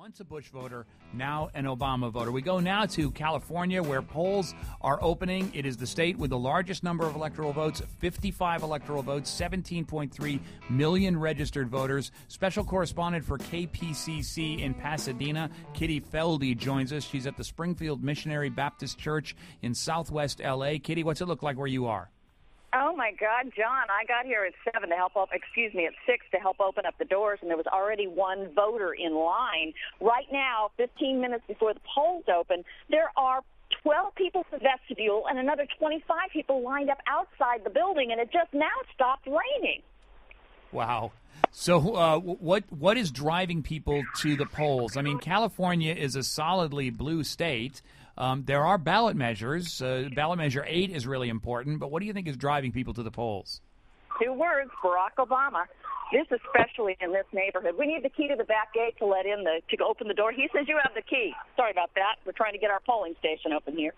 Once a Bush voter, now an Obama voter. We go now to California, where polls are opening. It is the state with the largest number of electoral votes, 55 electoral votes, 17.3 million registered voters. Special correspondent for KPCC in Pasadena, Kitty Feldy, joins us. She's at the Springfield Missionary Baptist Church in southwest L.A. Kitty, what's it look like where you are? Oh, my God, John, I got here at 6 to help open up the doors, and there was already one voter in line. Right now, 15 minutes before the polls open, there are 12 people in the vestibule and another 25 people lined up outside the building, and it just now stopped raining. Wow. So what is driving people to the polls? I mean, California is a solidly blue state. There are ballot measures. Ballot measure 8 is really important. But what do you think is driving people to the polls? 2 words, Barack Obama. This especially in this neighborhood. We need the key to the back gate to let in to open the door. He says you have the key. Sorry about that. We're trying to get our polling station open here.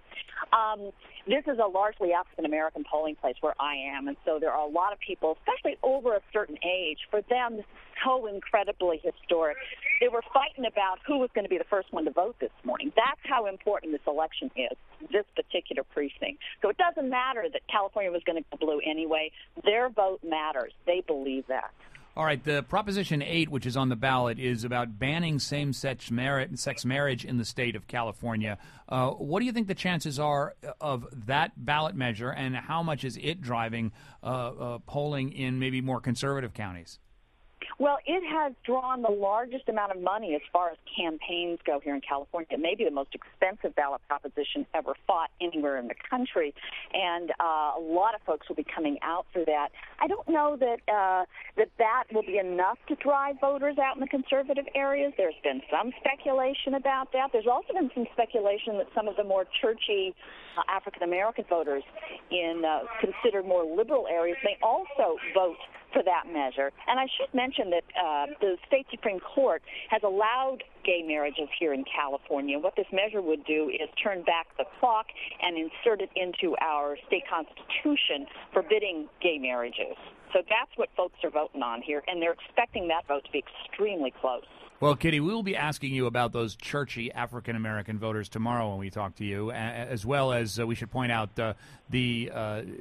This is a largely African-American polling place where I am, and so there are a lot of people, especially over a certain age, for them, this is so incredibly historic. They were fighting about who was going to be the first one to vote this morning. That's how important this election is, this particular precinct. So it doesn't matter that California was going to go blue anyway. Their vote matters. They believe that. All right, the Proposition 8, which is on the ballot, is about banning same-sex marriage in the state of California. What do you think the chances are of that ballot measure, and how much is it driving polling in maybe more conservative counties? Well, it has drawn the largest amount of money as far as campaigns go here in California. It may be the most expensive ballot proposition ever fought anywhere in the country, and a lot of folks will be coming out for that. I don't know that that will be enough to drive voters out in the conservative areas. There's been some speculation about that. There's also been some speculation that some of the more churchy African-American voters in considered more liberal areas may also vote for that measure. And I should mention that the state Supreme Court has allowed gay marriages here in California. What this measure would do is turn back the clock and insert it into our state constitution, forbidding gay marriages. So that's what folks are voting on here, and they're expecting that vote to be extremely close. Well, Kitty, we will be asking you about those churchy African-American voters tomorrow when we talk to you, as well as we should point out the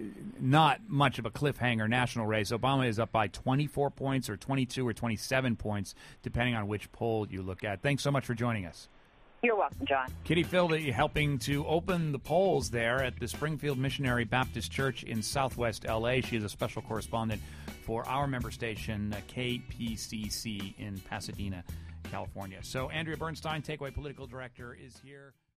not much of a cliffhanger national race. Obama is up by 24 points or 22 or 27 points, depending on which poll you look at. Thanks so much for joining us. You're welcome, John. Kitty Feldy helping to open the polls there at the Springfield Missionary Baptist Church in southwest L.A. She is a special correspondent for our member station, KPCC in Pasadena, California. So Andrea Bernstein, Takeaway Political Director, is here.